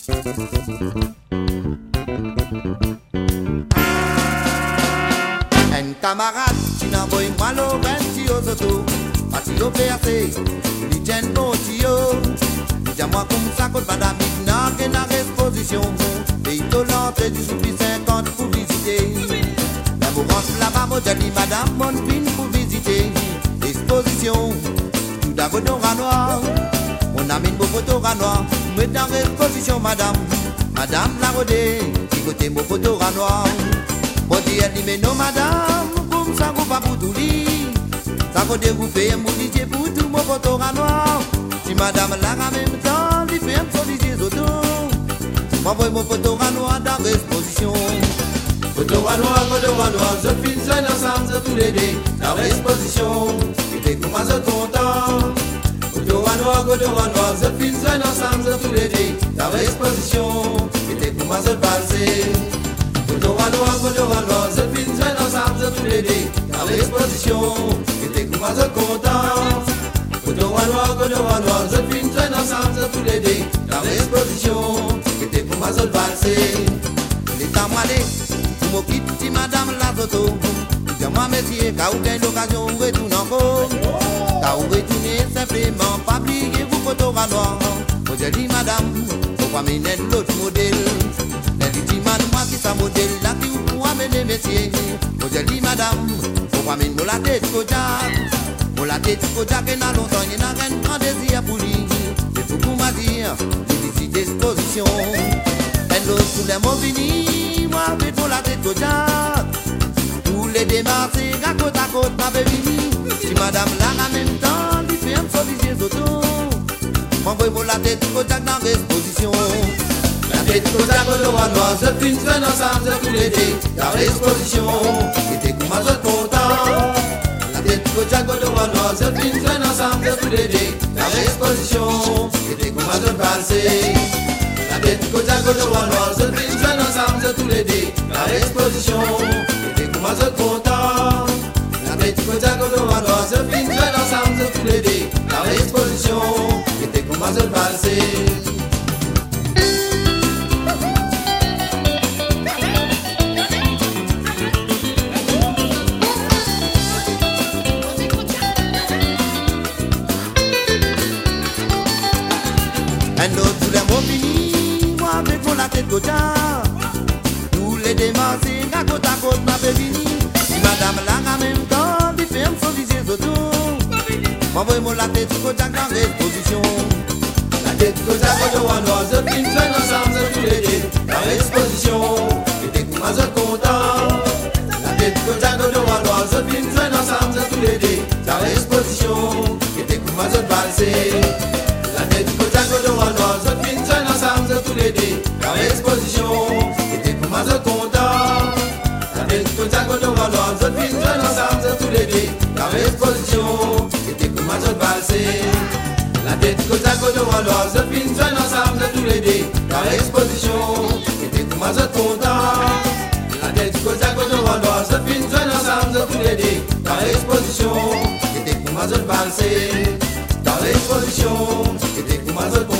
Un camarade, tu n'envoies moi l'oreille, tu oses auto. Pas si l'eau percé, il tient bon tuyau. Dis-moi comme ça, quand madame, il n'a qu'une exposition. Et il te l'entrée du soupi 50 pour visiter. La mourante là-bas, modèle, madame, bonne fine pour visiter. Exposition, tout d'abord d'ora noir. On a mis mon photo à noir, mais dans l'exposition, madame. Madame la rodée, qui côté mon photo à noir. Bon Dieu, elle dit, mais non, madame, comme ça, vous pas pour tout lit. Ça va dérouper, mon DJ pour tout mon photo à noir. Si madame l'a en même temps, il fait un sollicité auto. M'envoie mon photo à noir dans l'exposition. Photo à noir, je filme ça ensemble tous les deux dans l'exposition. Et t'es comment je content. Photo à noir, je filme ça ensemble tous les deux dans l'exposition. Et t'es comment je passer. Photo à noir, je filme ça ensemble tous les deux dans l'exposition. Et t'es comment je content. Photo à noir, je filme ça ensemble tous les deux dans l'exposition. Et t'es comment je passer. L'état malé. M'occupe si madame la toto. Dis-moi messieurs, quand vous gagnez l'occasion, vous retournez encore. Quand vous retournez simplement, pas oublier vos photos à noir. Vous dit madame, faut pas mener l'autre modèle. Elle dit moi qui sa modèle, là qui vous pour amener messieurs. Vous dit madame, faut pas mener la tête Kojak. Pour la tête Kojak, et n'a longtemps, il n'a rien grand désir pour lui. C'est tout pour m'a dire, il visite d'exposition. Elle l'autre sous les mots finis. Moi, mais pour la tête Kojak. Tous les démarches, à côte, m'avait fini. Si madame l'a en même temps, il fait un sollicité auto. M'envoie pour la tête Kojak dans l'exposition. La tête Kojak, noir, je filme ça ensemble tous les deux dans l'exposition. Et t'es comment je content. La tête Kojak, noir, je filme ça ensemble tous les deux dans l'exposition. Et t'es comment je passer. La tête Kojak, noir, je filme ça ensemble tous les deux dans l'exposition. Et t'es comment je content. La tête Kojak, noir, je filme ça ensemble tous les deux dans l'exposition. Et t'es comment je passer. Un autre tous les mots finis, moi avec pour la tête Kojak. Tous les démarches, à côte, m'avait fini. Si madame l'a en même temps, il fait un sollicité auto. M'envoie la tête Kojak dans l'exposition. La tête Kojak, noir, je filme ça ensemble tous les deux dans l'exposition. Et t'es comment je content. La tête Kojak, noir, je filme ça ensemble tous les deux dans l'exposition. Et t'es comment je passer. La tête Kojak, noir, je filme ça ensemble tous les deux dans l'exposition. Et t'es comment je content. La tête Kojak, noir, je filme ça ensemble tous les deux dans l'exposition. Et t'es comment je passer. La tête Kojak, noir, je filme ça ensemble tous les deux dans l'exposition. Et t'es comment je content. La tête Kojak, noir, je filme ça ensemble tous les deux dans l'exposition. Et t'es comment je passer. Dans l'exposition, et t'es comment je